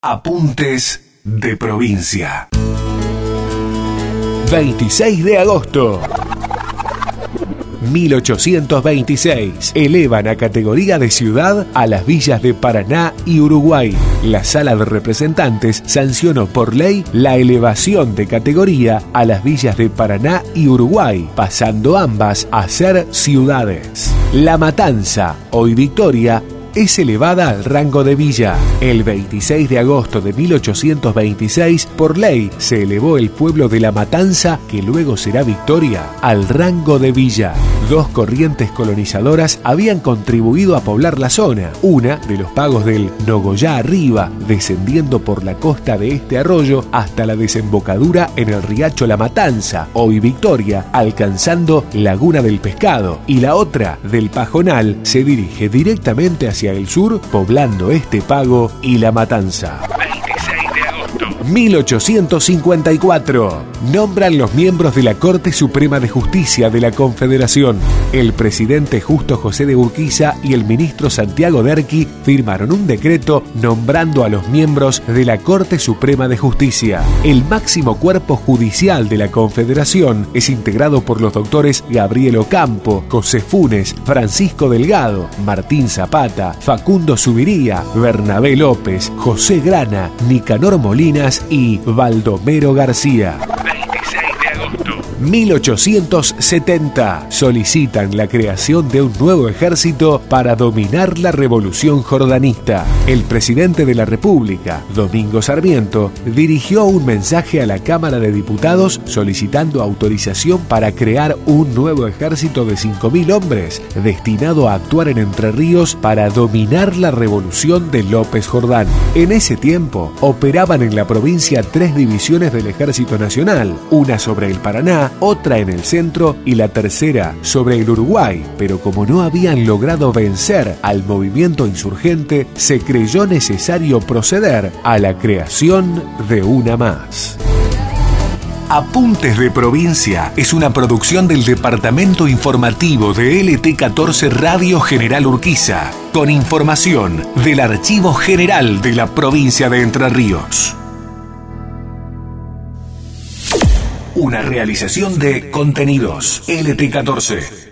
Apuntes de provincia. 26 de agosto. 1826. Elevan a categoría de ciudad a las villas de Paraná y Uruguay. La Sala de Representantes sancionó por ley la elevación de categoría a las villas de Paraná y Uruguay, pasando ambas a ser ciudades. La Matanza, hoy Victoria, es elevada al rango de villa. El 26 de agosto de 1826, por ley, se elevó el pueblo de La Matanza, que luego será Victoria, al rango de villa. Dos corrientes colonizadoras habían contribuido a poblar la zona. Una de los pagos del Nogoyá Arriba, descendiendo por la costa de este arroyo hasta la desembocadura en el riacho La Matanza, hoy Victoria, alcanzando Laguna del Pescado. Y la otra, del Pajonal, se dirige directamente hacia el sur, poblando este pago y La Matanza. 1854. Nombran los miembros de la Corte Suprema de Justicia de la Confederación. El presidente Justo José de Urquiza y el ministro Santiago Derqui firmaron un decreto nombrando a los miembros de la Corte Suprema de Justicia. El máximo cuerpo judicial de la Confederación es integrado por los doctores Gabriel Ocampo, José Funes, Francisco Delgado, Martín Zapata, Facundo Subiría, Bernabé López, José Grana, Nicanor Molinas y Baldomero García. 1870. Solicitan la creación de un nuevo ejército para dominar la revolución jordanista. El presidente de la República, Domingo Sarmiento, dirigió un mensaje a la Cámara de Diputados solicitando autorización para crear un nuevo ejército de 5.000 hombres destinado a actuar en Entre Ríos para dominar la revolución de López Jordán. En ese tiempo, operaban en la provincia 3 divisiones del Ejército Nacional, una sobre el Paraná, otra en el centro y la tercera sobre el Uruguay, pero como no habían logrado vencer al movimiento insurgente, se creyó necesario proceder a la creación de una más. Apuntes de Provincia es una producción del Departamento Informativo de LT14 Radio General Urquiza, con información del Archivo General de la Provincia de Entre Ríos. Una realización de Contenidos LT14.